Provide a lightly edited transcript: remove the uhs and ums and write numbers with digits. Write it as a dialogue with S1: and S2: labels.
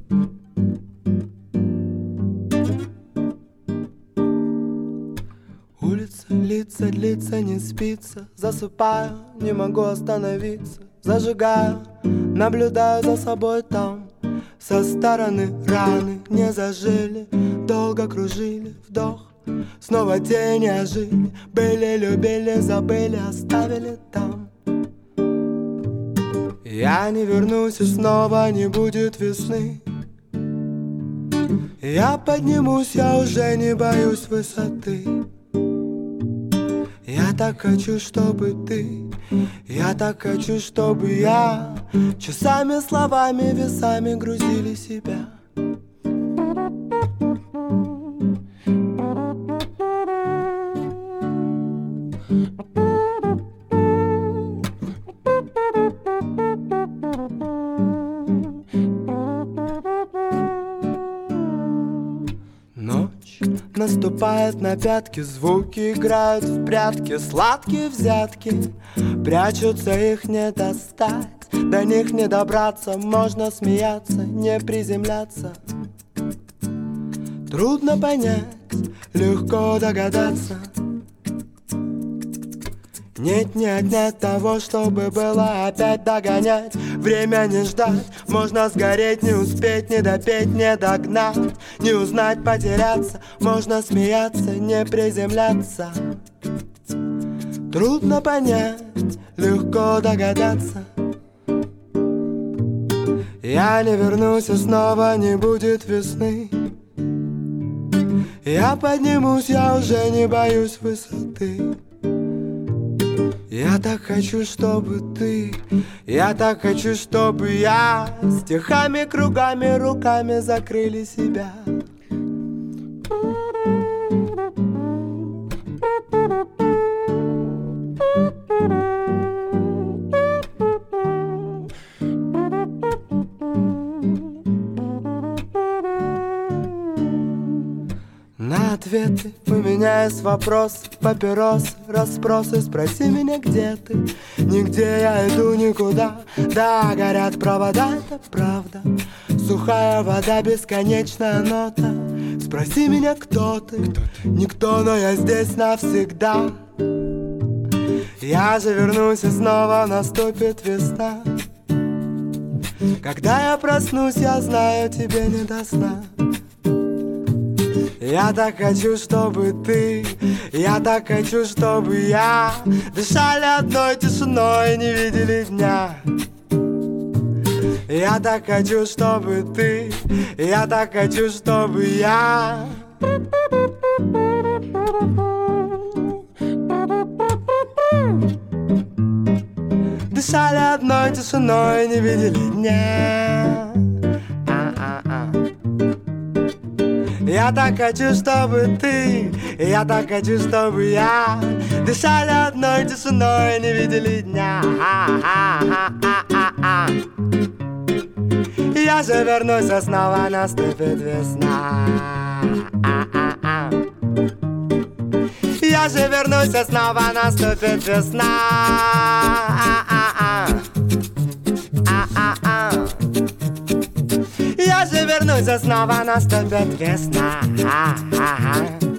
S1: Улица, лица, длится, не спится. Засыпаю, не могу остановиться. Зажигаю, наблюдаю за собой там. Со стороны раны не зажили, долго кружили, вдох. Снова тени ожили, были, любили, забыли, оставили там. Я не вернусь и снова не будет весны. Я поднимусь, я уже не боюсь высоты. Я так хочу, чтобы ты, я так хочу, чтобы я часами, словами, весами грузили себя. Ночь наступает на пятки, звуки играют в прятки, сладкие взятки, прячутся, их не достать, до них не добраться, можно смеяться, не приземляться. Трудно понять, легко догадаться. Нет, не отнять того, чтобы было опять догонять. Время не ждать, можно сгореть, не успеть, не допеть, не догнать, не узнать, потеряться, можно смеяться, не приземляться. Трудно понять, легко догадаться. Я не вернусь, и снова не будет весны. Я поднимусь, я уже не боюсь высоты. Я так хочу, чтобы ты, я так хочу, чтобы я стихами, кругами, руками закрыли себя. На ответы у меня есть вопрос, папирос, расспросы. Спроси меня, где ты, нигде я иду никуда. Да, горят провода, это правда. Сухая вода, бесконечная нота. Спроси меня, кто ты, никто, но я здесь навсегда. Я же вернусь, и снова наступит весна. Когда я проснусь, я знаю, тебе не до сна. Я так хочу, чтобы ты, я так хочу, чтобы я дышали одной тишиной, не видели дня. Я так хочу, чтобы ты, я так хочу, чтобы я дышали одной тишиной, не видели дня. Я так хочу, чтобы ты, я так хочу, чтобы я дышали одной тишиной, не видели дня. Я же вернусь, а снова наступит весна. Я же вернусь, а снова наступит весна. Я же вернусь, а снова наступит весна.